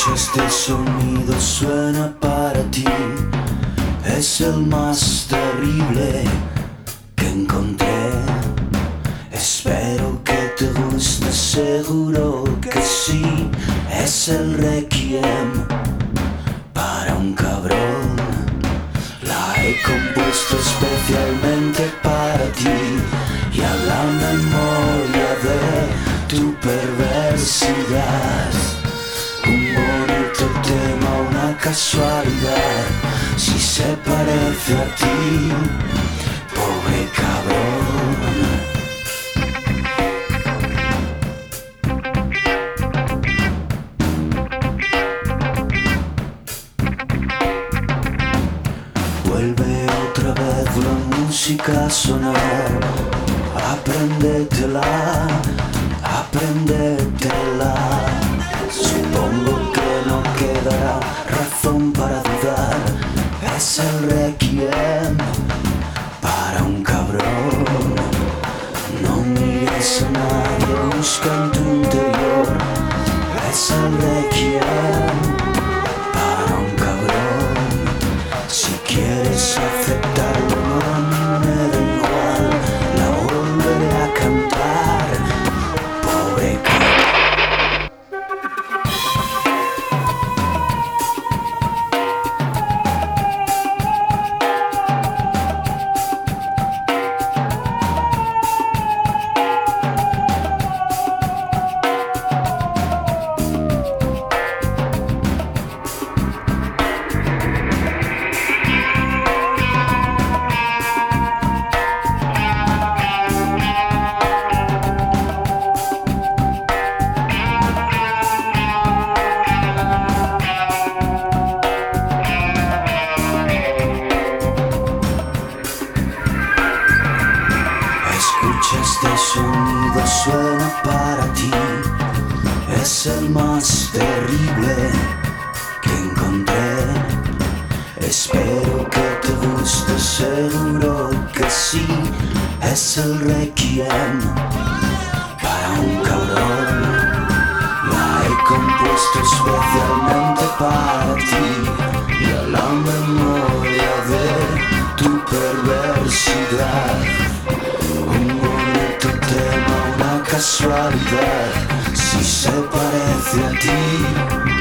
este sonido suena para ti. Es el más terrible que encontré. Espero que te guste, seguro que sí. Es el requiem para un cabrón. La he compuesto especialmente para ti y a la memoria de tu perversidad. Un bonito tema, una casualidad, si se parece a ti, pobre cabrón. Vuelve otra vez la música a sonar. Apréndetela, apréndetela. Supongo que no quedará razón para dudar. Es el requiem para un cabrón. No mires a nadie, busca en tu interior. Es el requiem para un cabrón. Si quieres aceptarlo, no, a mí me da igual. La volveré a cantar, pobre cabrón. Este sonido suena para ti. Es el más terrible que encontré. Espero que te guste, seguro que sí. Es el requiem para un cabrón. La he compuesto especialmente para ti y a la memoria de tu perversidad. Un bonito tema, una casualidad, si se parece a ti.